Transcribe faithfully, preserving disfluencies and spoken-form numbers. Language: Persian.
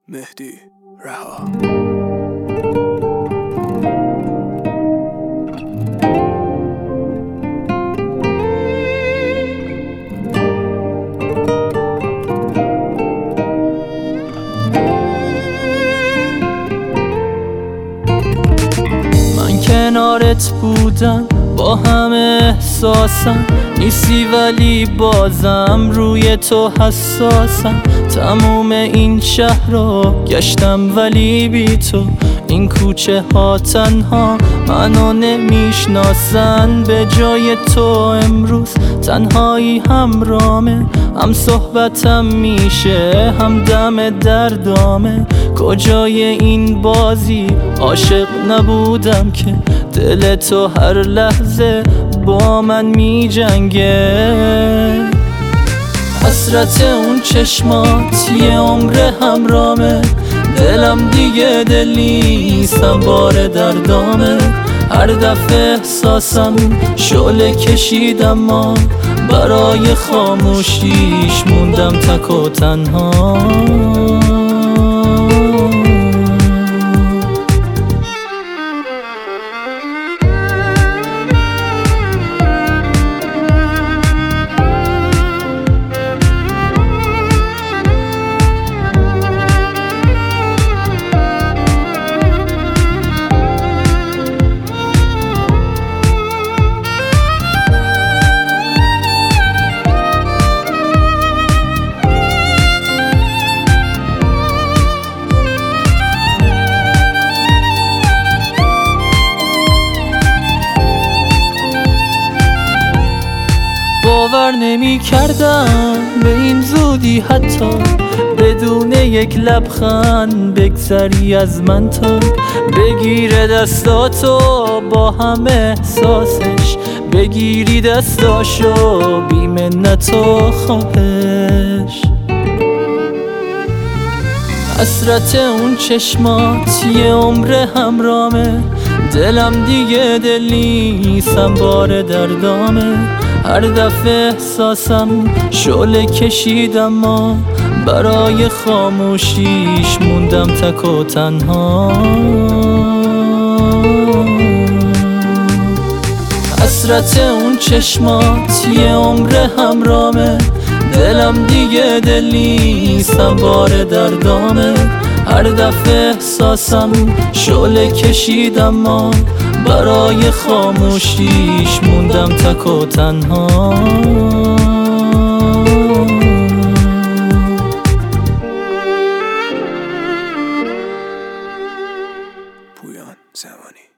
مهدی رها. من کنارت بودم با همه احساسم، نیستی ولی بازم روی تو حساسم. تموم این شهر رو گشتم ولی بی تو این کوچه ها تنها منو نمیشناسن. به جای تو امروز تنهایی همرامه، هم صحبتم میشه هم دم دردامه. کجای این بازی عاشق نبودم که دل تو هر لحظه با من میجنگه. حسرت اون چشمات یه عمر همرامه، دلم دیگه دل نیستم بار دردامه. هر دفعه احساسم شعله کشیدم ما برای خاموشیش موندم تک و تنها. باور نمی کردم به این زودی حتی بدون یک لبخند بگذری از من تا بگیره دستاتو با همه احساسش، بگیری دستاشو بی منت و خواهش. حسرت اون چشمات یه عمر همرامه، دلم دیگه دل نیستم بار دردامه. هر دفعه احساسم شعله کشیدم ما برای خاموشیش موندم تک و تنها. حسرت اون چشمات یه عمر همرامه، دلم دیگه دل نیستم بار دردامه. هر دفعه احساسم شعله کشیدم ما برای خاموشیش موندم تک و تنها. پویان زمانی.